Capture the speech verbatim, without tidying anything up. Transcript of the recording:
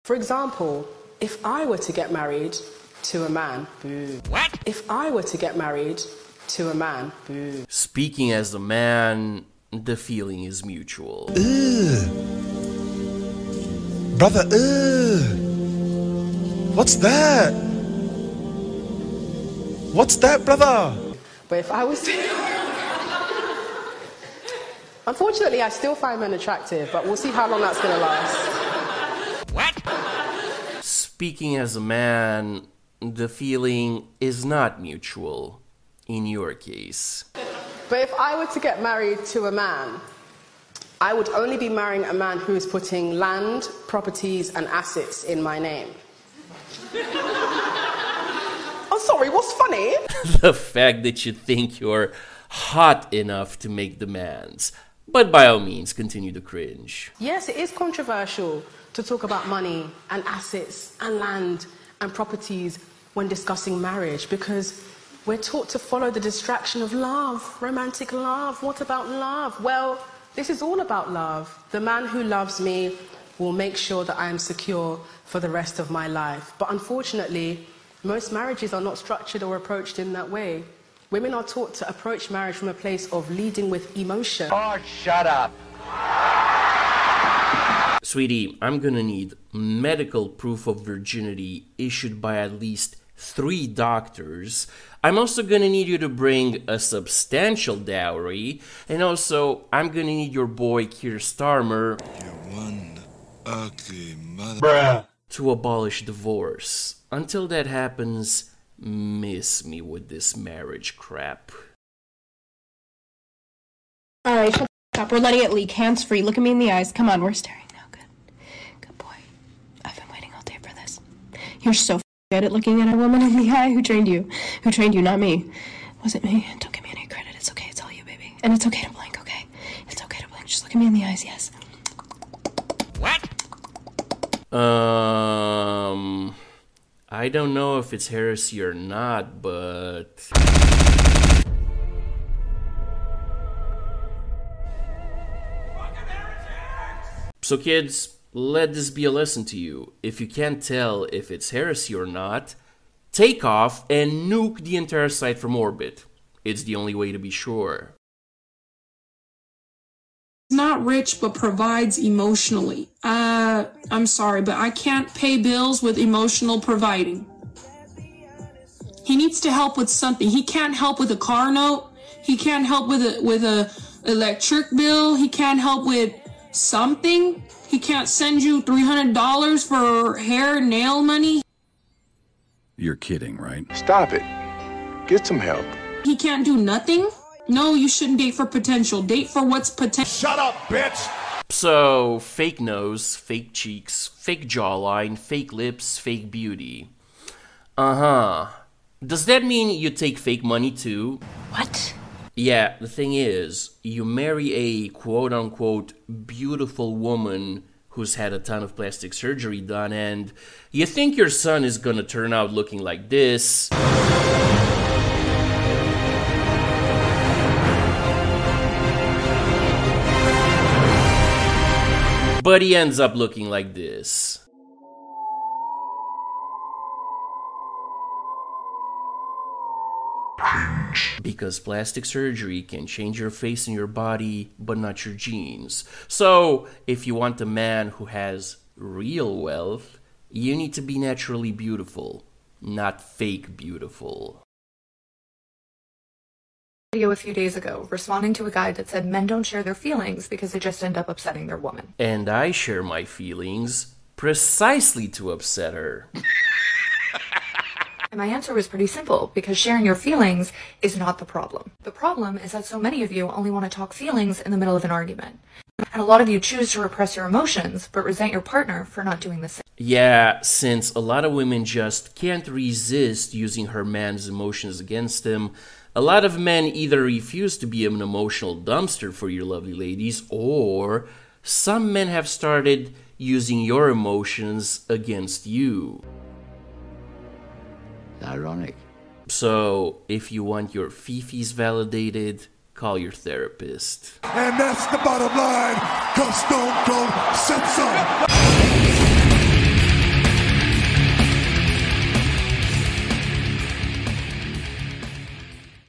For example, if I were to get married to a man, boo. What? If I were to get married to a man, boo. Speaking as a man, the feeling is mutual. Ugh. Brother, ugh. What's that? What's that, brother? But if I was to... Unfortunately, I still find men attractive, but we'll see how long that's going to last. What? Speaking as a man, the feeling is not mutual in your case. But if I were to get married to a man, I would only be marrying a man who is putting land, properties, and assets in my name. Oh, sorry, what's funny? The fact that you think you're hot enough to make demands. But by all means, continue to cringe. Yes, it is controversial to talk about money and assets and land and properties when discussing marriage, because we're taught to follow the distraction of love, romantic love. What about love? Well, this is all about love. The man who loves me will make sure that I am secure for the rest of my life. But unfortunately, most marriages are not structured or approached in that way. Women are taught to approach marriage from a place of leading with emotion. Oh, shut up. Sweetie, I'm gonna need medical proof of virginity issued by at least three doctors. I'm also gonna need you to bring a substantial dowry. And also, I'm gonna need your boy Keir Starmer... You one ugly mother... Bruh. ...to abolish divorce. Until that happens, miss me with this marriage crap. Alright, shut up. We're letting it leak. Hands free. Look at me in the eyes. Come on, we're staring now. Good. Good boy. I've been waiting all day for this. You're so f good at looking at a woman in the eye. Who trained you? Who trained you? Not me. Was it me? Don't give me any credit. It's okay. It's all you, baby. And it's okay to blink, okay? It's okay to blink. Just look at me in the eyes, yes. What? Um... I don't know if it's heresy or not, but... So kids, let this be a lesson to you. If you can't tell if it's heresy or not, take off and nuke the entire site from orbit. It's the only way to be sure. Not rich, but provides emotionally. Uh, I'm sorry, but I can't pay bills with emotional providing. He needs to help with something. He can't help with a car note. He can't help with a with a electric bill. He can't help with something. He can't send you three hundred dollars for hair and nail money. You're kidding, right? Stop it. Get some help. He can't do nothing. No, you shouldn't date for potential. Date for what's potential. Shut up, bitch! So, fake nose, fake cheeks, fake jawline, fake lips, fake beauty. Uh-huh. Does that mean you take fake money too? What? Yeah, the thing is, you marry a quote-unquote beautiful woman who's had a ton of plastic surgery done, and you think your son is gonna turn out looking like this. But he ends up looking like this. Because plastic surgery can change your face and your body, but not your genes. So, if you want a man who has real wealth, you need to be naturally beautiful, not fake beautiful. Video a few days ago responding to a guy that said men don't share their feelings because they just end up upsetting their woman. And I share my feelings precisely to upset her. And my answer was pretty simple, because sharing your feelings is not the problem. The problem is that so many of you only want to talk feelings in the middle of an argument. And a lot of you choose to repress your emotions, but resent your partner for not doing the same. Yeah, since a lot of women just can't resist using her man's emotions against them, a lot of men either refuse to be an emotional dumpster for your lovely ladies, or some men have started using your emotions against you. Ironic. So, if you want your fifis validated, call your therapist. And that's the bottom line, 'cause Stone Cold said so.